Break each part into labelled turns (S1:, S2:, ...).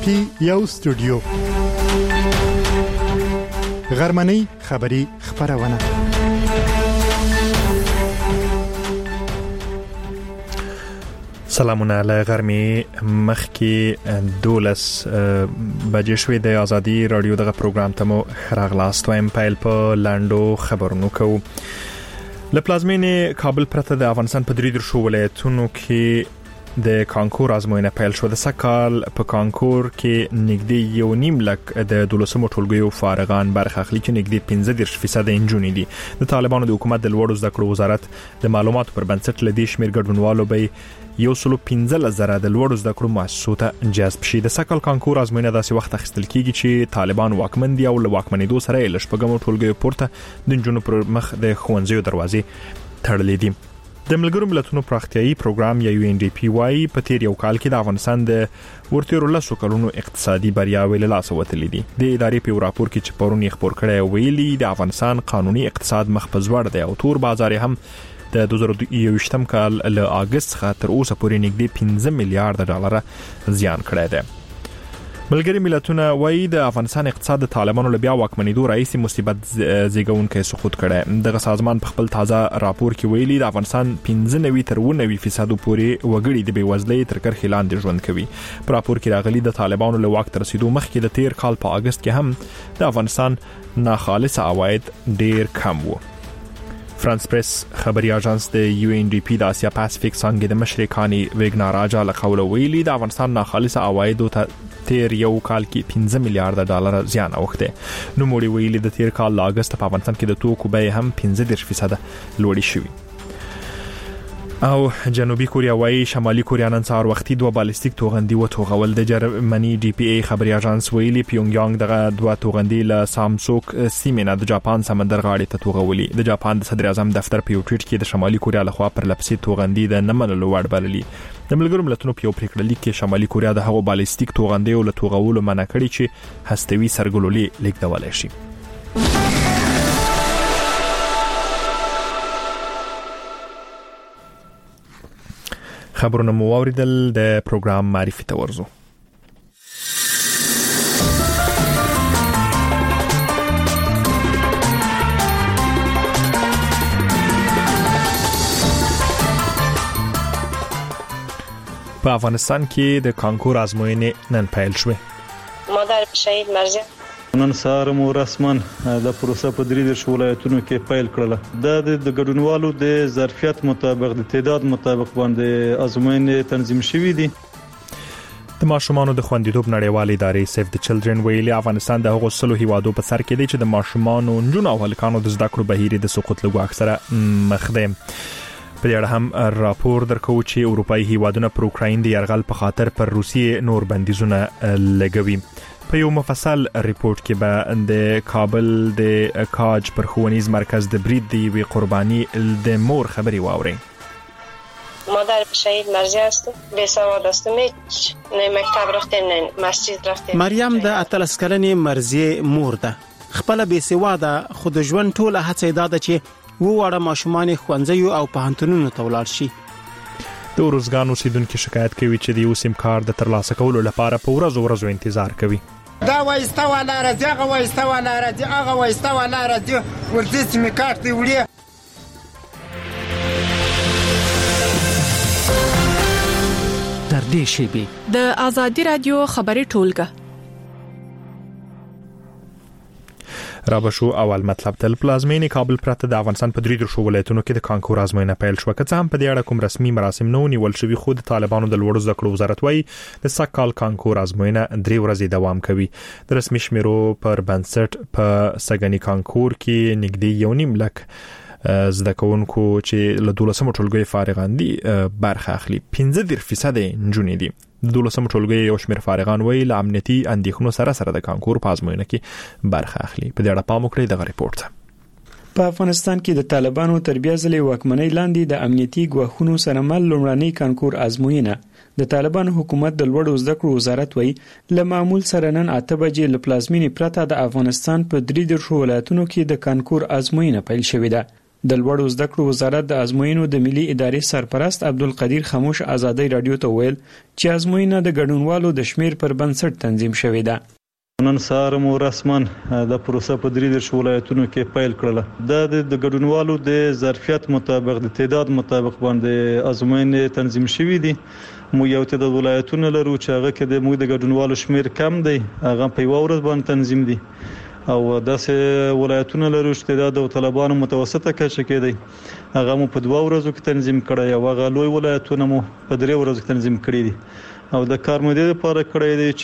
S1: کې یو استودیو غرمنۍ خبری خبرونه
S2: سلامونه له غرمې مخکې 12 بجې شوې د ازادي رادیو دغه پروګرام ته مو راغلاست وایم پیل په لاندو خبرونو کوو. له پلازمینې کابل پرته د افغانستان په 3 ولایتونو کې د کانکور ازموینه پیل شو. د سکال په کانکور کې نږدې 1.5 لک د 12 ټولګیو فارغان برخه اخلي چې نږدې 15% انجونې دي. د طالبانو د حکومت د لوړو زده کړو وزارت د معلوماتو پر بنسټ لدې شمیر ګډونوالو به 115,000 د لوړو زده کړو مؤسسو ته جذب شي. د سکال کانکور ازموینه داسې وخت اخیستل کیږي چې طالبان واکمن دي او له واکمنېدو سره یې لشپږمو ټولګیو پورته د جنونو پر مخ د ښوونځیو دروازې تړلې دي. د ملګرو ملتونو پراختیایي پروګرام یا UNDP وايي په تیر یو کال کې د افغانستان د ورتیرو لسو کلونو اقتصادي بریاوې له لاسه وتلې دي. د ادارې په راپور کې چې پرون یې خبر کړی ویلي د افغانستان قانوني اقتصاد مخ په ځوړ دی او تور بازار هم د 2023 کال له اگست څخه تر اوسه پورې نږدې 15 میلیارډ ډالر زیان کړی دی. ملګری ملتونه وايي د افغانستان اقتصاد د طالبانو له بیا واکمنېدو راځي مصیبت زیږونکي سقوط کړي. دغه سازمان په خپل تازه راپور کې ویلي د افغانستان 15 تر 19% پورې وګړي د بیوزلۍ تر کرښې لاندې ژوند کوي. په راپور کې راغلي د طالبانو له واک تر رسیدو مخکې د تیر کال په اگست کې هم د افغانستان ناخالص عواید ډیر کم وو. فرانس پریس خبري اژانس د UNDP د اسیا پاسفیک څنګه د مشرقاني ویګناراجا له قوله ویلي د افغانستان ناخالص عواید ته تیر یو کال کې 15 میلیارډ ډالر زیان اوښته. نو موږ ویلي د تیر کال له اگست په افغانستان کې د توکو بیه هم 15% لوړې شوې. او جنوبي کوریا وايي شمالي کوریا نن سهار وختي 2 بالستیک توغندي وتوغول. د جرمني DPA خبري اژانس ویلي پیونګیانګ دغه 2 توغندي له سامسوک سیمینه د جاپان سمندر غاړې ته توغولي. د جاپان د صدر اعظم دفتر په یو ټویټ کې د شمالي کوریا لخوا پر لپسي توغندي د نمنلو وړ بللي. د ملګرو ملتونو په یو پریکړه لیک کې شمالي کوریا د هغو بالستیک توغندي له توغولو منع کړی چې هستوي سرګلولي لیکدولای شي. خبرونه مو اوریدل. د پروګرام معرفي ته ورځو. په افغانستان کې د کانکور ازموینې نن پیل شوې.
S3: مادر شهید مرزیه
S4: نن سهار مو رسمن د پروسه په 3 ولایتونو کې پیل کړله. د ګډونوالو د ظرفیت مطابق د تعداد مطابق باندې ازموینې تنظیم شوې دي.
S2: د ماشومانو د خوندیتوب نړیوالې ادارې سیف د چلډرن ویلي افغانستان د هغو سلو هیوادو په سر کې دی چې د ماشومانو نجونو او هلکانو د زده کړو بهیر د سقوط له اکثره مخ دی. په دې اړه هم راپور درکو چې اروپאי هیوادونه پر اوکراین د یرغل په خاطر پر روسیې نور بندیزونه لګوي. په یو مفصل ریپورت کې به د کابل د کاج پر ښوونیز مرکز د برید دی وی قربانی د مور خبري واوري.
S3: مادر شهید مرزیه است. به سواد است. نه مکتب رفتیم نه مسجد رفتیم.
S5: مریم د اتلس کلنې مرزیه مور ده. خپل به سواد خود ژوند ټوله هڅه داده چې وړه ماشومان ښوونځي او پوهنتونونو ته ولاړ شي.
S2: د روزګان اوسیدونکو شکایت کوي چې د یو سیم کارت د ترلاسه کولو لپاره په ورځو انتظار کوي.
S6: دا وایسته ولا راځي هغه وایسته ولا راځي هغه وایسته ولا راځي ورته سیم کارت دی وړي.
S7: در دې شی د ازادي رادیو خبري ټولګه
S2: رابشو اول مطلب تل پلازمینې کابل پرته د افغانستان په 3 ولایتونو کې د کانکور ازموینه پیل شو. که څه هم په دې اړه کوم رسمي مراسم نه نیول شوي خو د طالبانو د لوړو زده کړو وزارت وايي د سکال کانکور ازموینه 3 ورځې دوام کوي. د رسمي شمیرو پر بنسټ په سګنی کانکور کې نږدې 1.5 لک زده کوونکو چې له 12 ټولګي فارغان دي برخه اخلي. 15% نجونې دي. د 12 ټولګي یو شمېر فارغان وایي له امنیتي اندېښنو سره د کانکور په ازموینه کې برخه اخلي. په دې اړه پام وکړئ دغه ریپورت.
S8: په افغانستان کې د طالبانو تربیه ځلې واکمنۍ لاندې د امنیتي ګواښونو سره مل لومړنۍ کانکور ازموینه د طالبانو حکومت د لوړو زده کړو وزارت وایي له معمول سره نن 8 بجې له پلازمینې پرته د افغانستان په 3 ولایتونو کې د کانکور ازموینه پیل شوې ده. د لوړو زده کړو وزارت د ازموینو د ملي ادارې سرپرست عبدالقدیر خاموش آزادۍ رادیو ته ویل چې ازموینه د ګډونوالو د شمیر پر بنسټ تنظیم شوې ده.
S4: نن سهار مو رسمن د پروسه په 3 ولایتونو کې پیل کړله. د ګډونوالو د ظرفیت مطابق د تعداد مطابق باندې ازموینې تنظیم شوې دي. مو یو تعداد ولایتونه لرو چې هغه کې د موږ د ګډونوالو شمیر کم دی، هغه په یو ورځ باندې تنظیم دي، او داسې ولایتونه لرو چې تعداد د طالبانو متوسطه کچه کې دی، هغه مو په 2 ورځو کې تنظیم کړی، او هغه لوی ولایتونه مو په 3 ورځو کې تنظیم کړی دي. او د کار مدیر لپاره کړی دی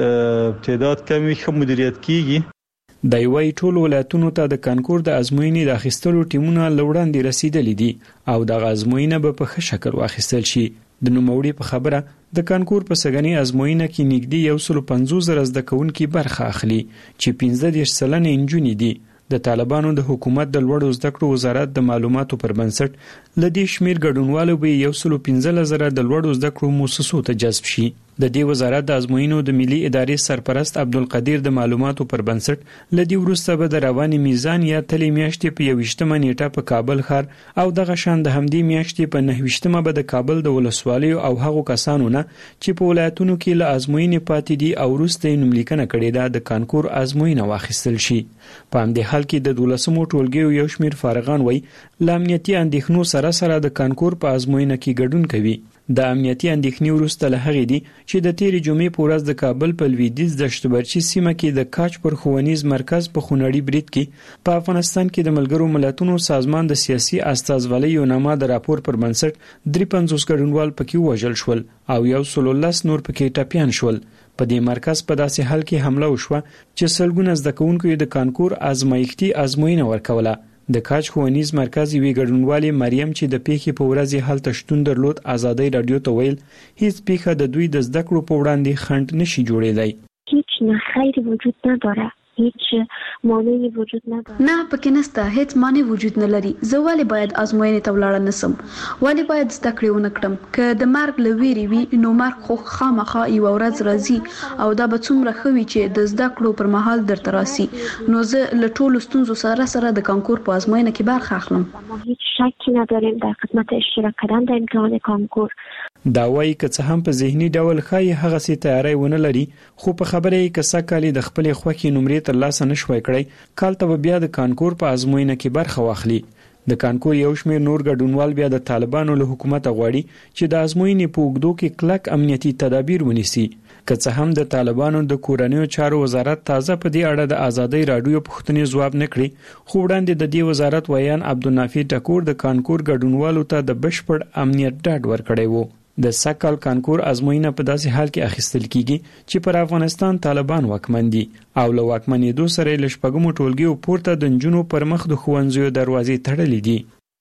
S4: چې تعداد کمی ښه مدیریت کیږي.
S8: د یوې ټول ولایتونو ته د کانکور د ازموینې د اخیستلو ټیمونه لوړاندې رسیدلې دي او د ازموینه په ښه شکل واخیستل شي. د نوموړي په خبره د کانکور په سګنی ازموینه کې نږدې 150,000 زده کوونکي برخه اخلي چې 15 سلنه انجونې دي. د طالبانو د حکومت د لوړو زده کړو وزارت د معلوماتو پر بنسټ لدی شمیر ګډونوالو به 115,000 د لوړو زده کړو مؤسسو ته جذب شي. د دې وزارت د ازموینو د ملي ادارې سرپرست عبدالقدیر د معلوماتو پر بنسټ لدی وروسته به د رواني میزان یا تلې میاشتې په 21مه نیټه په کابل ښار او دغه شان د همدې میاشتې په 29مه به د کابل د ولسوالیو او هغو کسانو نه چې په ولایتونو کې له ازموینې پاتې دي او وروسته نوملیکنه کړې ده د کانکور ازموینه واخیستل شي. په همدې حال کې د 12مو ټولګیو یو شمیر فارغان وایي له امنیتي اندېښنو سره د کانکور په ازموینه کې ګډون کوي. د امنیتي اندېښنې وروسته له هغې دي چې د تیرې جمعې په ورځ د کابل په لویدیځ د شتبرچي سیمه کې د کاچ پر ښوونیز مرکز په خونړي برید کې په افغانستان کې د ملګرو ملتونو سازمان د سیاسي استازولۍ یو نامه د راپور پر بنسټ 53 ګډونوال پکې وژل شول او 110 نور پکې ټپیان شول. په دې مرکز په داسې حال کې حمله وشوه چې سلګونه زده کوونکو د کانکور ازمایښتي ازموینه ورکوله. د کاچ ښوونیز مرکز یوې ګډونوالې مریم چې د پیښې په ورځ هلته شتون درلود آزادۍ رادیو ته ویل هیڅ پیښه د دوی د زده کړو په وړاندې خنډ نشي جوړېدای.
S9: هیچ نخیری وجود نداره، هیچ مانعی وجود نداره.
S10: نه پکې نسته، هیڅ مانع وجود نه لري. زه ولې باید ازموینې ته ولاړ نسم؟ ولې باید زده کړې ونه کړم؟ که د مرګ له ویرې وي نو مرګ خو خامخا یوه ورځ راځي او دا به څومره ښه وي چې د زده کړو پر مهال درته راسي. نو زه له ټولو ستونزو سره د کانکور په ازموینه کې برخه اخلم.
S9: ما هیچ شکی نداریم در خدمت اشتراک کردن در امتحان کانکور.
S8: دا وایي که څه هم په ذهني ډول ښایي هغسې تیاری ونه لري، خو په خبره یې که سږ کال د خپلې خوښې نمرې ترلاسه نه شوی کړی، کال ته به بیا د کانکور په ازموینه کې برخه واخلي. د کانکور یو شمېر نور ګډونوال بیا د طالبانو له حکومته غواړي چې د ازموینې په اوږدو کې کلک امنیتي تدابیر ونیسي. که څه هم د طالبانو د کورنیو چارو وزارت تازه په دې اړه د آزادۍ رادیو پوښتنې ځواب نه کړي، خو وړاندې د دې وزارت ویان عبدالنافع ټکور د کانکور ګډونوالو ته د بشپړ امنیت ډاډ ورکړی و. د سږ کانکور ازموینه په داسې حال کې اخیستل کیږي چې پر افغانستان طالبان واکمن دي او له واکمنېدو سره له شپږمو ټولګیو پورته د نجونو پر مخ د ښوونځیو دروازې تړلې دي.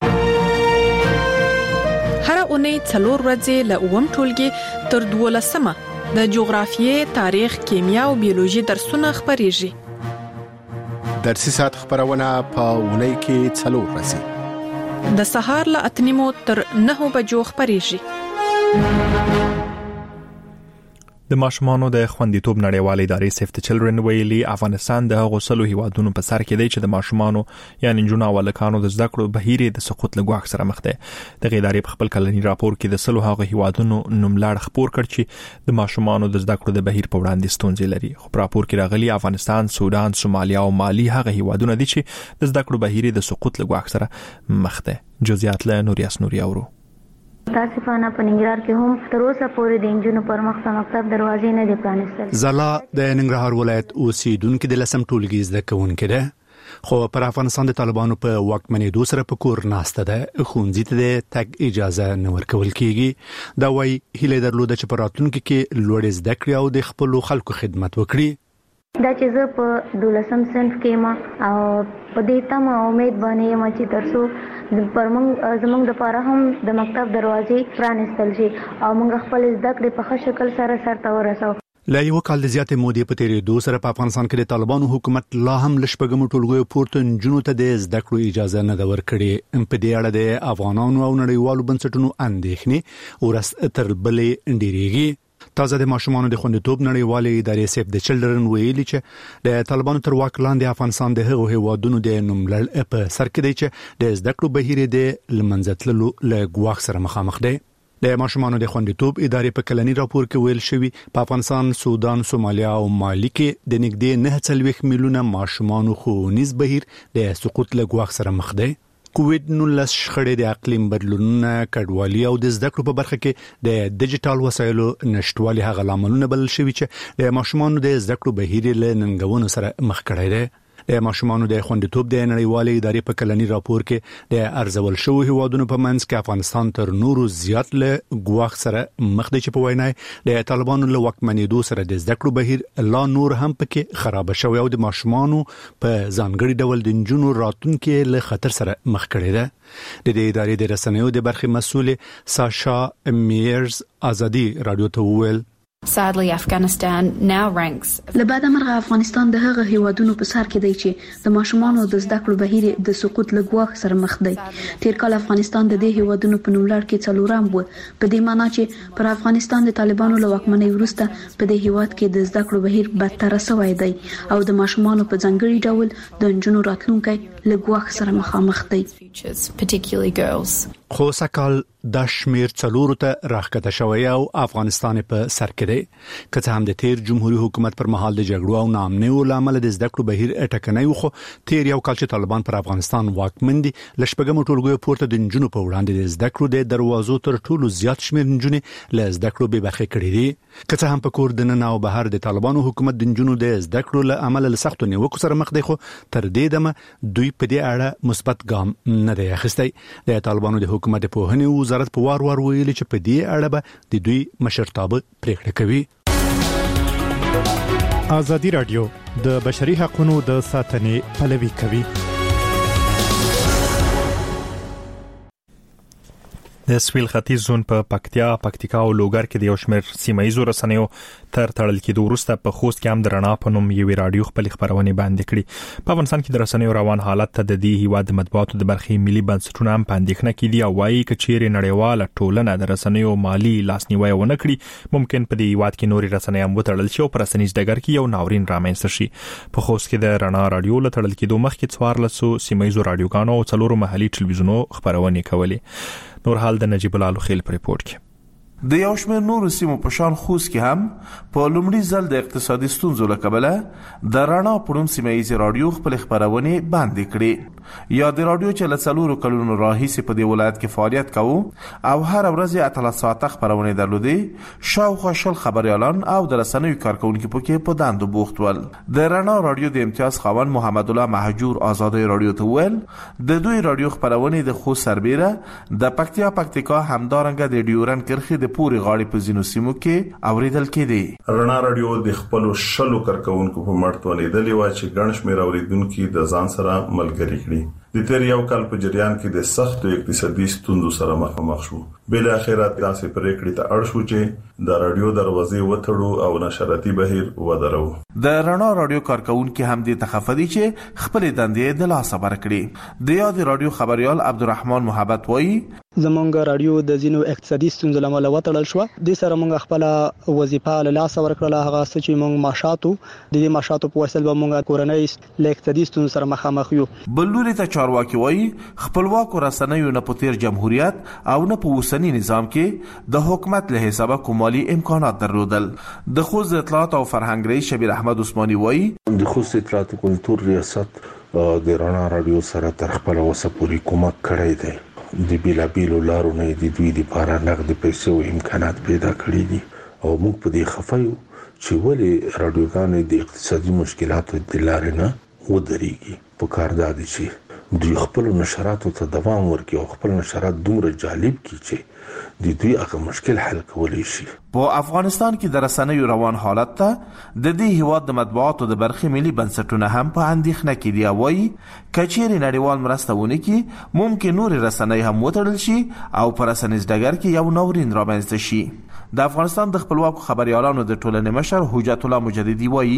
S7: هر اونۍ 4 ورځې له 9 ټولګي تر 12مه د جغرافیې، تاریخ، کیمیا او بیولوژي درسونه خپریږي.
S11: درسي ساعت خبرونه په اونۍ کې 4 ورځې
S7: د سهار له 8 تر 9 بجو خپریږي.
S2: د ماشومانو د خوندیتوب نړیوالې ادارې سیف د چلډرن ویلي افغانستان د هغو سلو هیوادونو په سر کې دی چې د ماشومانو یعنی نجونو او هلکانو د زده کړو بهیر د سقوط له ګواښ سره مخ دی. دغه ادارې په خپل کلنی راپور کې د سلو هغو هیوادونو نوملړ خپور کړ چې د ماشومانو د زده کړو د بهیر په وړاندې ستونزې لري. خو په راپور کې راغلي افغانستان، سودان، سومالیا او مالی هغه هیوادونه دي چې د زده کړو بهیر د سقوط له ګواښ سره مخ دی. جزئیات له نوریاس نوري اورو.
S12: متاسفانه په ننګرهار کې هم تر اوسه پورې د انجونو پر مخ د مکتب دروازې نه دي پرانیستل.
S1: زلا د ننګرهار ولایت اوسیدونکو د لسم ټولګي زده کوونکې ده، خو پر افغانستان د طالبانو په واکمنېدو سره په کور ناسته ده، ښوونځي ته د تګ اجازه نه ورکول کیږي. دا وایي هیله درلوده چې په راتلونکي کې لوړې زده کړې او د خپلو خلکو خدمت وکړي.
S12: دا چې زه په 12م صنف کې ما او په دې تمه امید باندې یم چې ترڅو زمونږ لپاره هم د مکتب دروازې پرانیستل شي او موږ خپل زده کړې په ښه شکل سره سرته ورسوو.
S1: لا یو کال د زیاتې مودې په تیرېدو سره په افغانستان کې د طالبانو حکومت لا هم له شپږمو ټولګیو پورته نجونو ته د زده کړو اجازه نه ده ورکړې. په دې اړه د افغانانو او نړیوالو بنسټونو اندېښنې ورځ تر بلې ډېرېږي. تازه د ماشومانو د خوندیتوب نړیوالې ادارې سیف د چلډرن ویلي چې د طالبانو تر واک لاندې افغانستان د هغو هیوادونو د نوملړ په سر کې دی چې د زده کړو بهیر د لمنځتللو له ګواښ سره مخامخ دی. د ماشومانو د خوندیتوب ادارې په کلنی راپور کې ویل شوی په افغانستان، سودان، سومالیا او مالی کې د نږدې 9 میلیونه ماشومانو ښوونیز بهیر د سقوط له ګواښ سره مخ دی. کووډ-19 شخړې د اقلیم بدلونونه، کډوالي او د زده کړو په برخه کې د ډیجیټل وسایلو نشټوالي هغه لاملونه بلل شوي چې د ماشومانو د زده کړو بهیر له ننګونو سره مخ کړی دی. د ماشومانو د خوندیتوب د نړیوالې ادارې په کلنی راپور کې د ارزول شوی هیوادونو په منځ کې افغانستان تر نورو زیات له ګواښ سره مخ دی چې په وینا د طالبانو له واکمنېدو سره د زده کړو بهیر لا نور هم پکې خراب شوی او د ماشومانو په ځانګړي ډول د نجونو راتلونکي له خطر سره مخ کړی دی. د دې ادارې د رسنیو د برخې مسؤل ساشا میرز ازادي رادیو ته وویل
S10: Sadly, Afghanistan now ranks. لبعد مرغه افغانستان د هغه هیوادونو په سر کې دی چې د ماشومانو د زده کړو بهیر د سقوط له ګواښ سره مخ دی. تیر کال افغانستان د دې هیوادونو په نوملړ کې څلورم و، په دې معنی چې پر افغانستان د طالبانو له واکمنۍ وروسته په دې هیواد کې د زده کړو بهیر بدتر شوی دی او د ماشومانو په ځانګړي ډول د نجونو راتلونکي له ګواښ سره مخامخ دی.
S13: particularly girls.
S1: خو سکهال د شمیر څلورو ته راښکته شوی او افغانستان په سر کې دی. که څه هم د تیر جمهوریت حکومت پر مهال د جګړو او ناامنیو لامل د زده کړو بهیر ټکنۍ خو تیر یو کال چې طالبان پر افغانستان واکمن دي لشپګم ټولګیو پورته د نجونو په وړاندې د زده کړو د دروازو تر ټولو زیات شمیر نجونې له زده کړو بې برخې کړې دي. که څه هم په کور د نن او بهر د طالبانو حکومت د نجونو د زده کړو له عمل له سختو نیوکو سره مخ دی، خو تر دې دمه دوی په دې اړه مثبت ګام نه دی اخیستی. د طالبانو د حکومت د پوهنې وزارت په وار ویلي چې په دې اړه به د دوی مشرتابه پریکړه کوي.
S2: ازادي رادیو د بشري حقوقو د ساتنې پلوي کوي. د سویل ختیځ زون په پکتیا او لوګر کې د یو شمېر سیمایي رسنیو تر تړل کېدو وروسته په خوست کې هم د رڼا په نوم یوې رادیو خپل خبرونه باندې کړي. په افغانستان کې د رسنیو روان حالت ته د دې هیواد د مطبوعاتو د برخې ملي بنسټونه هم پاندېښنه کړي او وايي چې چیرې نړیواله ټولنه د رسنیو مالی لاسنیوي ونه کړي ممکن په دې هیواد کې نوري رسنۍ هم وتړل شي او پر رسنیز ډګر کې یو ناورین رامنځته شي. په خوست کې د رڼا رادیو له تړل کېدو مخکې 14 سیمایي رادیوګانو او 4 محلي ټلویزیونونو خبرونه کولې. نور حال د نجیب الله خیل پر ریپورت کې
S14: د یو شمېر نورو سیمو په شان خوست کې هم په لومړي ځل د اقتصادي ستونزو له کبله د رڼا په نوم سیمایي رادیو خپل خبرونه باندې کړې. یا د رادیو چې له 4 کلونو راهیسې په دې ولایت کې فعالیت کوي او هر ورځ 18 ساعته خبرونه درلودې، شاوخوا 10 خبريالان او د رسنیو کارکونکو پکې په دندو بوخت ول. د رڼا رادیو د امتیاز خاوند محمد الله مهجور آزادۍ رادیو ته ویل د دوی رادیو خبرونه د خوست سربېره د پکتیکا همدارنګه د ډیورن کرخي پوري غاړي په زینو سیمو کې اوریدل کېدي.
S15: رڼا رادیو د خپل شلو کارکونکو په مرتبه لیدلې و چې ګڼ شمېر اوریدونکو د ځان سره ملګری کړي. د تیر یو کال په جریان کې د سختو اقتصادي ستونزو سره مخامخ شو. بل اخر داسې پریکړې ته اړ شو چې د رادیو دروازې وتړو او نشراتي بهیر ودرو.
S14: د رڼا رادیو کارکونکو هم د تخفدي چې خپل دندې د لاس بر کړې. د یاد رادیو خبريال عبدالرحمن محبت وایي
S16: زمونږ رادیو د زینو اقتصادي ستونزو لامل وتړل شو. د سره مونږ خپل وظیفه له لاس ورکړه، هغه چې مونږ معاشاتو د دې معاشاتو په وسیله به مونږ کورنۍ له اقتصادي ستونزو سره مخامخ یو.
S14: بلوري ته چارواکي وایي خپلواک رسنیو نه په تیر جمهوریت او نه په اوسنی نظام کې د حکومت له حسابه کومالي امکانات درلودل. د خوست اطلاعات او فرهنګ رئیس شبیر احمد عثماني وایي
S17: د خوست اطلاعات او کلتور ریاست د رڼا رادیو سره تر خپل وسه پوری کومک کړی دی. د بیلابیلو لارو نه د دوی لپاره نقد پیسې او امکانات پیدا کړی دي او موږ په دې خفایو چې ولې رادیوګانې د اقتصادي مشکلاتو د لارې نه ودرېږي. په کار دا دي چې دوی خپل نشراتو ته دوام ورکړي او خپل نشرات دومره جالب کړي چې د دوی هغه مشکل حل کولی شي.
S14: په افغانستان کې د رسنیو روان حالت ته د دې هیواد د مطبوعاتو د برخې ملي بنسټونه هم په اندېښنه کې دي. وایي کچېرې نړیوال مرسته ونه کړي ممکن نور رسنۍ هم وتړل شي او په رسنیز ډګر کې یو ناورین رامنځته شي. د افغانستان د خپلواکو خبريالانو د ټولنې مشر حجت الله مجددي وایي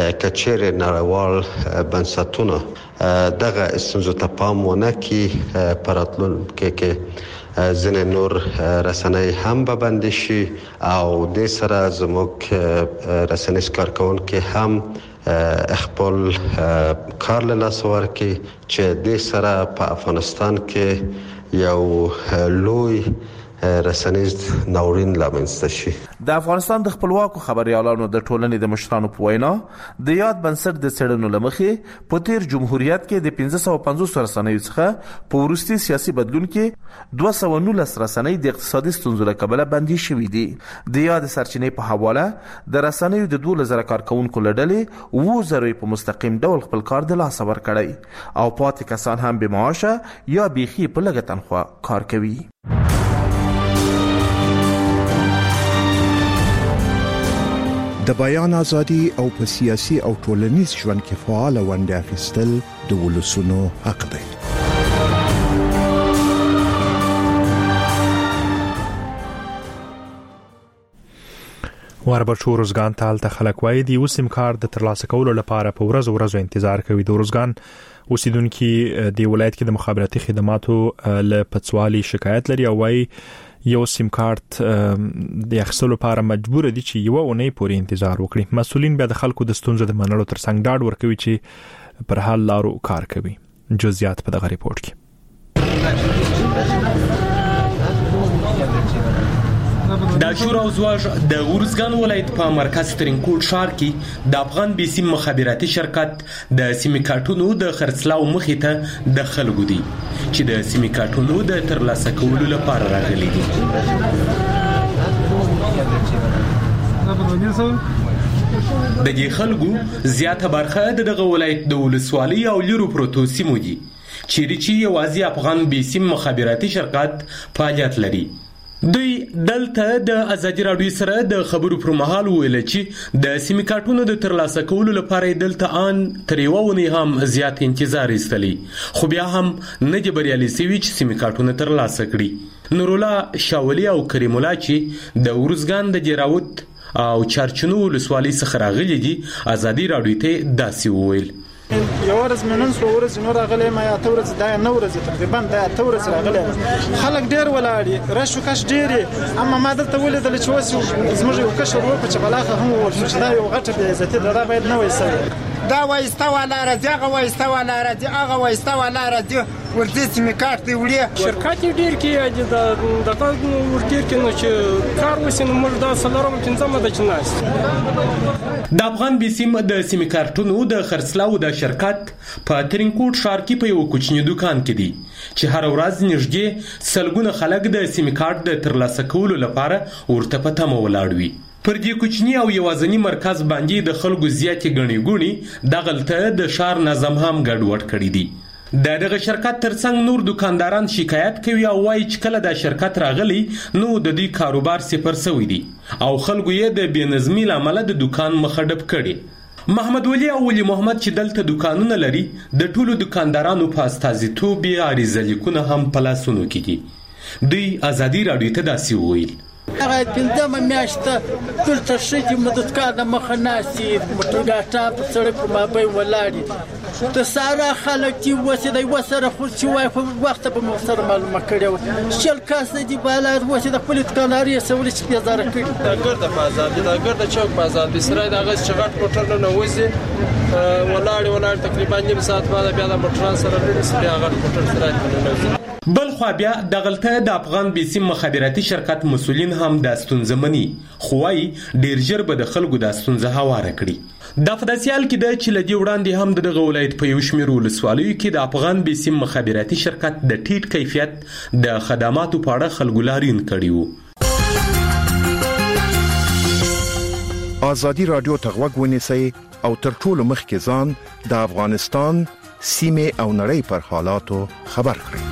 S18: کچېرې نړیوال بنسټونه دغه ستونزو ته پام ونه کړي پراتلونکو کې ځینې نور رسنۍ هم به بندي شي او د سره زموږ رسنیز کارکونکي هم خپل کار له لاسه ورکړي چې د سره په افغانستان کې یو لوی رسنیز ناورین لامنځته شي.
S14: د افغانستان د خپلواکو خبريالانو د ټولنې د مشرانو په وینا د یاد بنسټ د څېړنو لمخې په تیر جمهوریت کې د 1550 رسنیو څخه په وروستي سیاسي بدلون کې 219 رسنۍ د اقتصادي ستونزو له کبله بندي شوې دي. د یاد سرچینې په حواله د رسنیو د 2000 کارکونکو لړلې 2000 په مستقیم ډول خپل کار د لاسه ورکړی او پاتې کسان هم به معاشه یا بیخي په لږه تنخواه کار کوي.
S11: د بیان ازادي او په سیاسي او ټولنیز ژوند کې فعال ونډه اخیستل د ولسونو حق دی.
S2: واربچو روزګان ته هلته خلک وایي د یو سیم کارت د ترلاسه کولو لپاره په ورځو انتظار کوي. د روزګان اوسیدونکو د ولایت کې د مخابراتي خدماتو له پڅوالي شکایت لري او وایي یو سیم کارت د اخیستلو لپاره مجبور دي چې یو اونۍ پورې انتظار وکړي. مسؤلین بیا د خلکو د ستونزو د منلو ترڅنګ ډاډ ورکوي چې پر حل لارو کار کوي. جزئیات په دغه ریپورت کې.
S19: د شور او زواج د ورزګان ولایت په مرکز ترینکوټ ښار کې د افغان بي سیم مخابراتي شرکت د سیمې کارتونو د خرڅلاو مخې ته د خلکو دي چې د سیمې کارتونو د ترلاسه کولو لپاره راغلي دي. د دې خلکو زیاته برخه دغه ولایت د ولسوالۍ او لیرو پروتو سیمو دي چې یوازې افغان بي سیم مخابراتي شرکت فعالیت لري. دوی دلته د ازادي راډیو سره د خبرو پر مهال ویل چې د سیمې کارتونو د ترلاسه کولو لپاره دلته ان تر یو ونې هم زیات انتظار ایستلی خو بیا هم نه دی بریالي سوي چې سیمې کارتونه ترلاسه کړي. نورالله شاولي او کریم الله چې د ورزګان د جراوت او چارچنو ولسوالۍ څخه راغلي دي ازادي راډیو ته داسې وویل.
S5: یو ورځ منن سو ورځ نور راغلی ما یا تورز دا نو ورځ تقریبا دا تورز راغلی خلک ډیر ولاړی راشو کاش ډیری اما ما دلته ولیدل چې وسو زموږ یو کشر وکړ چې بلاخه هم ورشو چې دا یو غټه بې عزتي دا باید نه وایسي
S6: دا وایسته ولا راځي هغه وایسته ولا راځي هغه وایسته ولا راځي ورته سیمې کارت دی وړي
S20: شرکت ډیر کې د ورډیر کې نو چې کار وسینو موږ دا سلام تنظیم د چناس
S19: د افغان بي سیم د سیمې کارتونو د خرڅلاو د شرکت په ترینکوټ ښار کې په یو کوچنی دکان کې دي چې هر ورځ نږدې سلګونه خلک د سیمې کارت د ترلاسه کولو لپاره ورته په تمه ولاړ وي. پر دې کوچنی او یوازنی مرکز باندې د خلکو زیاتې غنی ګونی دغلته د شار نظم هم ګډوډ کړی دي. دغه شرکت ترڅنګ نور دکانداران شکایت کوي او وایي چې کله د شرکت راغلی نو د دې کاروبار صفر شوی دی او خلکو یې د بېنظمۍ لامل د دکان مخه ډب کړي. محمد ولی او ولی محمد چې دلته دکانونه لري د ټولو دکاندارانو په استازیتوب یې عریضه لیکونه هم په لاسونو کې دي. دوی ازادي راډیو ته داسې وویل.
S21: هغه پنځمه میاشت دلته ښځې مددګانې مخه ناستې موټرګاټا په سړک په مابین ولاړې د سارا خلک دي اوسې دی وسره خو چې وایي خو وخته به مو سره معلومه کړې وه شل کاسه دي بالا اوسې د خپلې دکانداري یې سولې چې بېزاره کړي
S20: دا ګرده په ازاد دي دا ګرده چوک په ازاد دي سره د هغه چې غټ موټر نه ننوځي ولاړې تقریبا نیم ساعت بعد بیا د موټران سره لري بیا غټ موټر سره ننوځي.
S19: بل خو بیا دغلته د افغان بي سیم مخابراتي شرکت مسؤلین هم د ستونزې مني خو وايي ډیر ژر به د خلکو د ستونزې هواره کړي. د فداسیال کې د چې لدی وړاندې هم د ولایت په یو شمېر ولسوالیو کې د افغان بي سیم مخابراتي شرکت د ټیټ کیفیت د خدماتو په اړه خلکو لارین کړي وو.
S11: ازادي رادیو ته غوږ ونیسئ او تر ټولو مخکې ځان د افغانستان سیمه او نړۍ پر حالاتو خبر کړئ.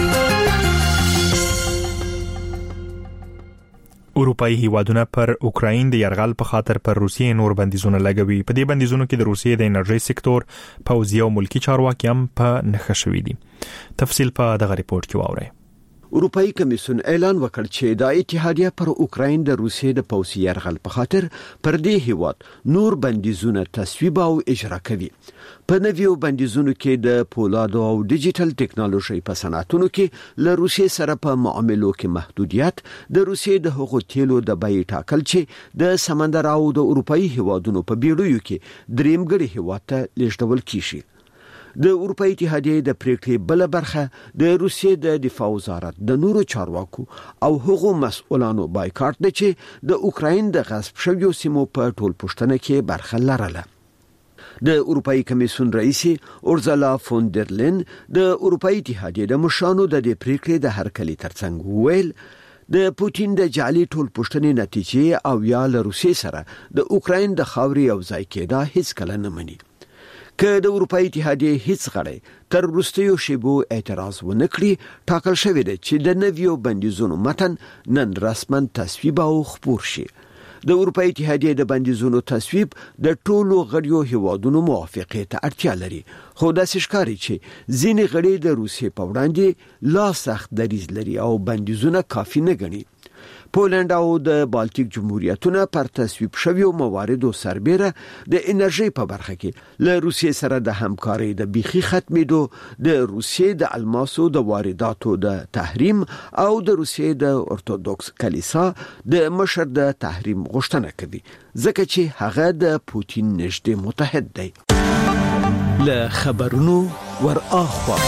S2: اروپایي هیوادونه پر اوکراین د یرغل په خاطر پر روسیې نور بندیزونه لګوي. په دې بندیزونو کې د روسیې د انرژي سکتور، پوځي او ملکی چارواکي هم په نښه شوي دي. تفصیل په دغه ریپورت کې واورئ.
S11: اروپאי کمیسیون اعلان وکړ چې د اتحادیه پر اوکراین د روسیې د پوځي یرغل په خاطر پر دې هیواد نور بندیزونه تصویب او اجرا کوي. په نویو بندیزونو کې د پولادو او ډیجیټل ټیکنالوژي په صنعتونو کې له روسیې سره په معاملو کې محدودیت، د روسیې د حقوقو تیلو د بیې ټاکل چې د سمندر او د اروپאי هیوادونو په بیړیو کې دریمګړي هیواد ته لیږدول کیږي. د اروپאי اتحادیې د پریکړې بل برخه د روسیې د دفاع وزارت د نورو چارواکو او هغو مسؤلانو بایکاټ دی چې د اوکراین د غصب شویو سیمو په ټول پوښتنه کې برخه لرله. د اروپאי کمیسیون رئیس اورزالا فون در لین د اروپאי اتحادیې د مشرانو د دې پریکړې د هرکلي ترڅنګ وویل د پوتین د جعلي ټول پوښتنې نتیجې او یا له روسیې سره د اوکراین د خاورې او ځای کېدا هیڅ کله نه مني. که د اروپאי اتحادیې هیڅ غړی تر وروستیو شیبو اعتراض ونه کړي، ټاکل شوی دی چې د نویو بندیزونو متن نن رسما تصویب او خپور شي. د اروپאי اتحادیې د بندیزونو تصویب د ټولو غړیو هیوادونو موافقې ته اړتیا لري، خو داسې ښکاري چې ځینې غړي د روسیې په وړاندې لا سخت دریځ لري او بندیزونه کافي نه ګڼي. پولند او د بالټیک جمهوریتونه پر تصویب شویو مواردو سربیره د انرژي په برخه کې له روسیې سره د همکارۍ د بیخي ختمېدو، د روسیې د الماسو د وارداتو د تحریم او د روسیې د ارتودوکس کلیسا د مشر د تحریم غوښتنه کوي، ځکه چې هغه د پوتین نږدې متحد دی. له خبرونو ور اخوا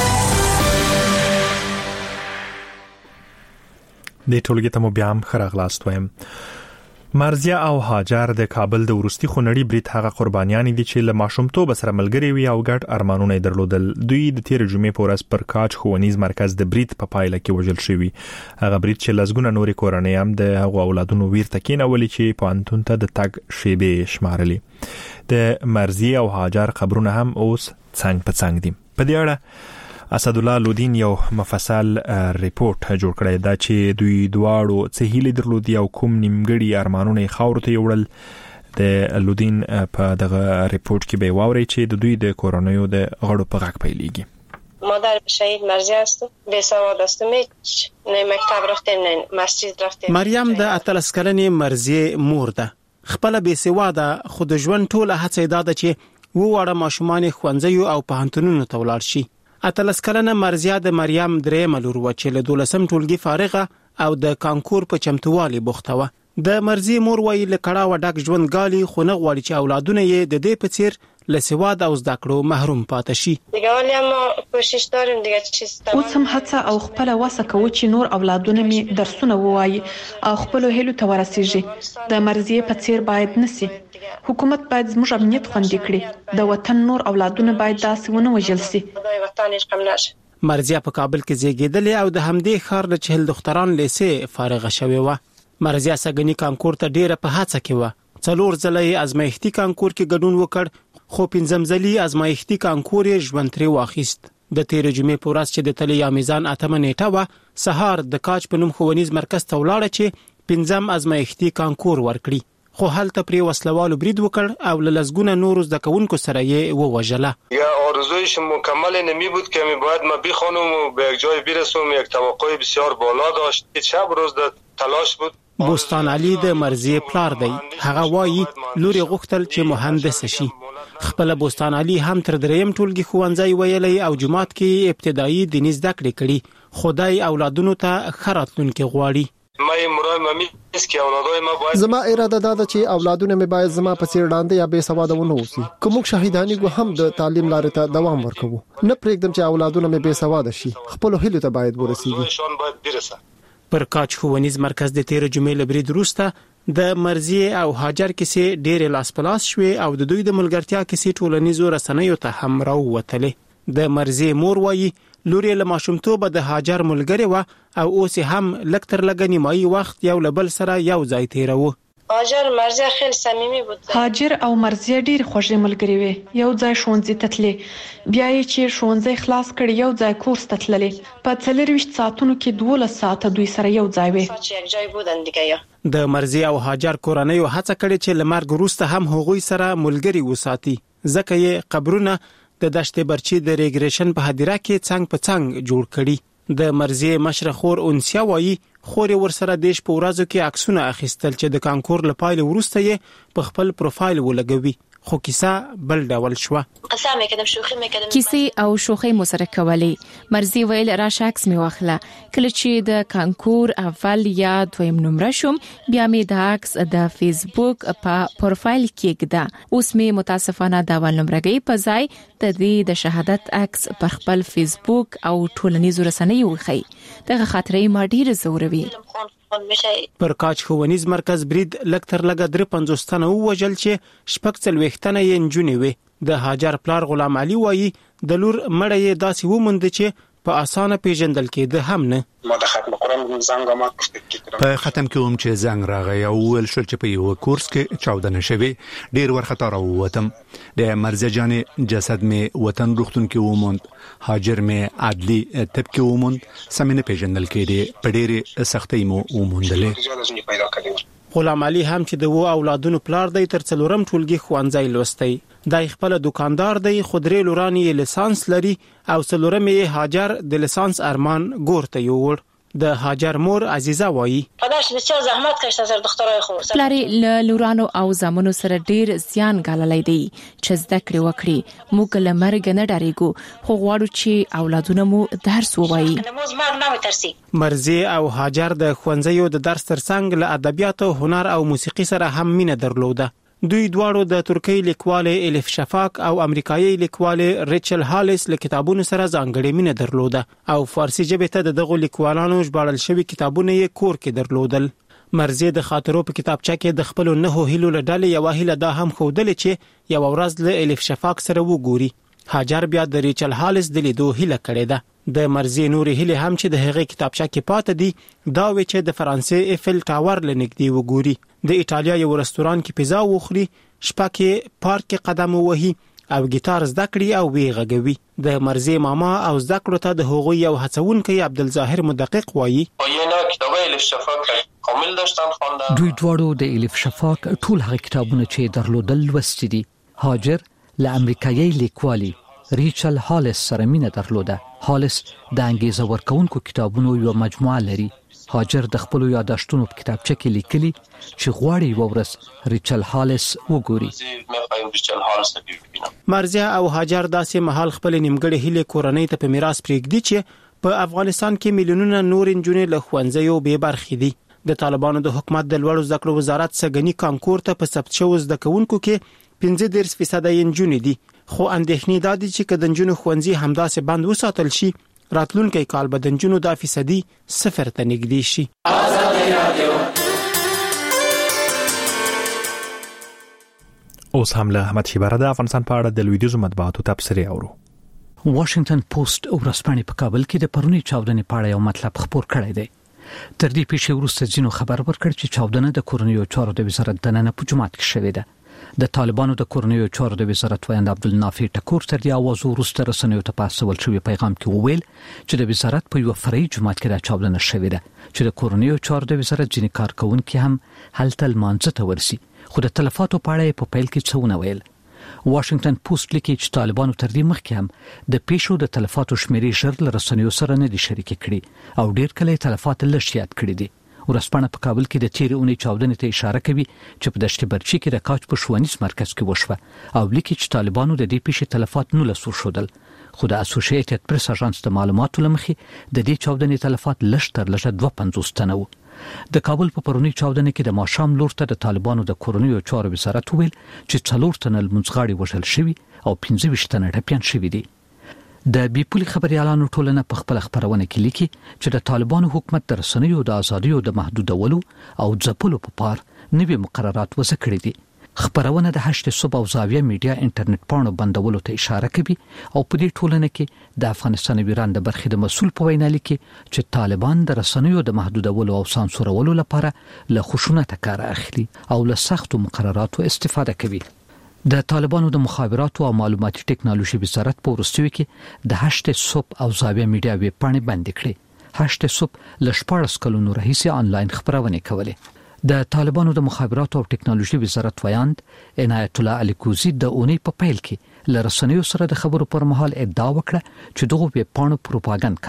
S2: د ټولګي ته مو بیا هم خراغلاست وایم. مرزیه او هاجر د کابل د ورستي خونړي برید هغه قربانیان دي چې له ماشومتوب سره ملګری وي او ګډ ارمانونه درلودل. دوی د تیر جمعې په ورځ پر کاج ښوونیز مرکز د برید په پایله کې وژل شوي. هغه برید چې لسګونه نورې کورنۍ هم د هغو اولادونو ویرته کېنولي چې پوهنتون ته د تګ شیبې شمارلي. د مرزیه او هاجر خبرونه هم اوس څنګ په څنګ دي. په دې اړه اسدالله لودین یو مفصل ریپورت جوړ کړی دا چې دوی دواړو څه هیلې درلودي او کوم نیمګړي ارمانونه یې خاورو ته یوړل. د لودین په دغه ریپورت کې به واوري چې د دوی د کورنیو د غړو په غږ پیلېږي.
S3: مادر شهید مرزیه است، بیسواد است، نه مکتب رفتیم نه مسجد رفتیم.
S22: مریم د 13 کلنې مرزیه مور ده. خپل بیسواده خود ژوند ټوله هڅه ده چې وواړه ماشومان ښوونځیو او پوهنتونونو ته ولاړ شي. 13 کلنه مرزیه د مریم درېمه لور و چې له 12م ټولګي فارغه او د کانکور په چمتووالي بوخته و. د مرزیه مور وایي له کړاوه ډک ژوند ګالي، خو نه غواړي چې اولادونه یې د دې په څیر له سواد او زده کړو محروم پاتې شي.
S3: دیگه ولی ما کوشش داریم دیگه چیز
S10: اوس هم هڅه او خپل وسه کوي چې نور اولادونه می درسونه ووایي او خپل هیلو ته ورسیږي. د مرزیه په څیر باید نسی. حکومت باید زموږ امنیت خوندي کړي. د وطن نور اولادونه باید داسې ونه وژل شي.
S22: مرزیه په کابل کې زیږیدلې او د همدې ښار له 40 دختران لیسې فارغه شوې و. مرزیه سګنی کانکور ته ډیره په هڅه کې و. 4 ځله یې ازمایښتي کانکور کې ګډون وکړ، خو 5 ځلې ازمایښتي کانکور یې ژوند ترې واخیست. د تیر جمعې په ورځ چې د تلې یا میزان 8 نیټه و، سهار د کاج په نوم ښوونیز مرکز ته ولاړه چې 5م ازمایښتي کانکور ورکړي، خو هلته پرې وسلوالو برید وکړ او لزګونه نور زده کوونکو سره یې ووژله.
S23: یا آرزویش مکمل نمی بود که می باید ما بخوانم و به یک جای برسم. یک توقع بسیار بالا داشت. شب روز د تلاش بود.
S22: بوستان علي د مرزیه پلار دی. هغه وایي لوري غوښتل چې مهندس شي. خپل بوستان علي هم تر 3م ټولګي ښوونځی ویلی او جماعت کې ابتدایي دیني زده کړې کړي. خدای اولادونو ته ښه راتلونکی غواړي.
S24: زما اراده دا ده چې اولادونه مې باید زما په څیر ډانده یا بې سواده ونه اوسي. کوم شهیدانی کو هم د تعلیم لارې ته دوام ورکوو. نه پرېږدم چې اولادونه مې بې سواده شي. خپل هیلو ته باید ورسیږي.
S22: پر کاج ښوونیز مرکز د تیر جمعې لبرید وروسته د مرزیه او هاجر کیسې ډېرې لاس پلاس شوې او د دوی د ملګرتیا کیسې ټولنیزو رسنیو ته هم راووتلې. د مرزیه مور وایي لوري له ماشومتوبه د هاجر ملګری و او اوس هم لکتر لګ نیمایي وخت یو لبل سره یو ځای تیرو.
S3: هاجر مرزیه خیلی صمیمی بود.
S10: هاجر او مرزیه ډیر خوږې ملګری وي. یو ځای ښوونځي ته تللې، بیا یې چې ښوونځي خلاص کړ یو ځای کورس ته تللې. په 24 ساعتونو کې 12 ساعته دوی سره یو ځای وي.
S3: یک جای بودن دیگه.
S22: د مرزیه او هاجر کورنۍ هڅه کړې چې لمرګ وروسته هم هغوی سره ملګری وساتي. ځکه یې قبرونه د دشت برچی د ریګریشن په هدیره کې څنګ په څنګ جوړ کړي. د مرزي مشرخور اونسیا وایي خوري ورسره دیش په ورځو کې عکسونه اخیستل چې د کانکور لپاره وروسته یې په خپل پروفایل ولګوي خو کیسه بل ډول شو.
S4: کیسه او شوخي مو سره کولې. مرزي ویل راشه عکس می واخله کله چې د کانکور اول یا دویم نمبر شوم بیا می د عکس د فیسبوک په پروفایل کې کېده. اوس می متاسفانه د اول نمبرګي په ځای د دې د شهادت عکس پر خپل فیسبوک او ټولنیزو رسنیو وخی. دغه خاطرې ما ډیر زوروي.
S22: پر کاج ښوونیز مرکز برید لکتر لګ 53 تنه وژل چې شپږ څلوېښت یې نجونې وي. د هاجر پلار غلام علي وایي د لور مړه یې داسې وموند چې په اسانه پیژندل کېده هم نه.
S7: ما د ختم قرآن زنګ ما
S1: په ختم کې چې زنګ راغی او ول شل چې په یو کورس کې چاودنه شوه ډیر ورخطا راووتم. د مرزه جان جسد می وطن روختون کې وموند. هاجر می عدلی تب کې وموند. سمینه پیژندل کېده په ډیر سختۍ مو وموندلې.
S22: غلام علي هم چې د وو اولادونو پلار دی تر څلورم ټولګي خوانځي لوستي. دای خپل دکاندار دی خودري لورانی لیسانس لري او څلورم یې هاجر د لیسانس ارمان ګورته یوړ. د هاجر مور عزیزه وایي
S3: پداش بسیار زحمت کشته سر دخترای خو
S4: پلاری لورانو او زامنو سره ډیر زیان غللای دی چې زده کړې وکړي. موږ له مرګ نه ډاریږو خو غواړو چې اولادونه مو درس ووایي.
S22: مرزي او هاجر د خوانځیو د درس ترڅنګ له ادبیات او هنر او موسیقي سره هم مینه درلوده. دوی دواړو د ترکی لیکوال الیف شفاق او امریکایي لیکوال ریچل هالیس له کتابونو سره ځانګړې مینه درلوده او فارسی ژبه ته دغه لیکوالانو ژباړل شوی کتابونه یې کور کې درلودل. مرزي د خاطرو په کتابچه کې د خپل نه هیلو لړل یو هیله دا هم خودل چې یو ورځ له الیف شفاق سره وګوري. هاجر بیا د ریچل هالیس د لیدو هیله کړې ده. د مرزي نوري هیله هم چې د هغې کتابچه کې پاتې دي دا و چې د فرانسې ایفل ټاور لنګدي وګوري. د ایتالیا یو رستوران کې پیزا وخوري شپه کې پارک کې قدم وهي او گیتار زده کړي او وی غږوي. د مرزي ماما او زده کړو ته د هغوی یو هڅونکي عبدالظاهر مدقق وایي
S8: دوی دواړو د الیف شفاق ټول هغه کتابونه چې درلودل لوستي دي. هاجر له امریکایي لیکوالي ریچل هالیس سره مینه درلوده. هالیس د انګیزه ورکونکو کتابونو یو مجموعه لري. هاجر د خپل یاداشتونو په کتابچه کې لیکلي چې غواړي یو ورځ ریچل هالیس وګوري.
S22: مرزي او هاجر داسې مهال خپل نیمګړې هیله کورنۍ ته په میراث پرېږدي چې په افغانستان کې میلیونونه نور انجونې له ښوونځیو بې برخې دي. د طالبانو د حکومت د لوړو زده کړو وزارت سګنی کانکور ته په ثبت شوو زده کوونکو کې 15% انجونې دي. خو اندېښنې دا دي چې کله انجونو ښوونځي همداسې بند وساتل شي راتلونکي کال به د انجونو د فیصدي صفر ته نږدې شي.
S2: اوس هم له احمد شیبره د افغانستان په اړه د لویدیزو مطبوعاتو تبصرې اورو.
S8: واشنگټن پوسټ او رسپانې په کابل کې د پرونی چاودنې په اړه یو مطلب خبر کړی دی. تر دې پیښې وروسته ځینو خبر ورکړ چې چاودنه د کورنیو چارو د وزارت دننه په جماعت کې شوې ده. د طالبانو د کورنیو چارو د وزارت ویاند عبدالنافع ټکور تر دې आवाज وروسته رسنیو ته پاسول شوی پیغام کې وویل چې د وزارت په یو فرعي جماعت کې د چاودنه شوې ده چې د کورنیو چارو د وزارت ځینې کارکونکو هم هلته لمانځه ته ورسي. خو د تلفاتو په اړه په پیل کې څه ونه ویل. واشنگټن پوسټ لیکي چې طالبانو تر دې مخکې هم د پیښو د تلفاتو شمیرې ژر له رسنیو سره نه دي شریک کړي او ډیر کله تلفات لږ یاد کړي دي. ورسپانه په کابل کې د تیرې اونۍ چاودنې ته اشاره کوي چې په دشت برچی کې د کاج په ښوونیز مرکز کې وشوه او لیکي چې طالبانو د دې پیښې تلفات 19 شودل. خو د اسوسییټډ پریس اژانس د معلوماتو لمخې د دې چاودنې تلفات لږ تر لږه 52 تنه وو. د کابل په پرونی چاودنې کې د ماښام لور ته د طالبانو د کورنیو چارو وزارت ویل چې 4 تنه لمنځغاړي وژل شوي او 15 تنه ټپيان شوي دي. د بیپولي خبريالانو ټولنه په خپل خبرونه کې لیکي چې د طالبانو حکومت د رسنیو د ازادیو د محدودولو او ځپلو په پار نوي مقررات وضع کړي دي. خبرونه د هشت صبح او زاویه میډیا انټرنیټ پاڼو بندولو ته اشاره کوي او په دې ټولنه کې د افغانستان ویران د برخې د مسول په وینا لیکي چې طالبان د رسنیو د محدودولو او سانسورولو لپاره له خشونت کار اخلي او له سختو مقرراتو استفاده کوي. د طالبانو د مخابراتو او معلوماتي ټکنالوژي وزارت په ورستیو کې د هشت صبح او زاویه میډیا ویب پاڼې بند کړې. هشت صبح ل 14 کلونو راهیسې آنلاین خبرونه کولې. د طالبانو د مخابراتو او ټکنالوژي وزارت ویاند عنایت الله علي کوزي د اونۍ په پیل کې ل رسنیو سره د خبرو پر مهال ادعا وکړه چې دغه ویب پاڼو پروپاګاندا کاوه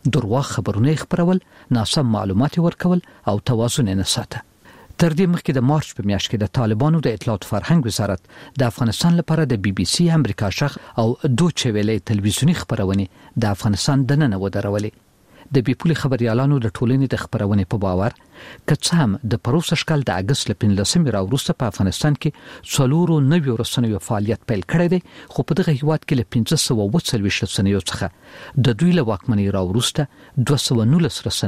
S8: درواغ خبرونه خبرول، ناسم معلومات ورکول او توازن نه ساته. تر دې مخکې د مارچ په میاشت کې د طالبانو د اطلاعات فرهنګ وزارت د افغانستان لپاره د BBC امریکا شخ او دوچې ویلې تلویزیونی خبرونه د افغانستان دننه ودرولې. د بیپولي خبريالانو د ټولنې د خبرونه په باور کڅ هم د پروسه شکل د اگست ل 15 را وروسته په افغانستان کې څلورو نویو رسنیو فعالیت پیل کړی دی، خو په دغه هیواد کې ل 1540 رسنیو څخه د دوی له واکمنۍ را وروسته 219 رسنیو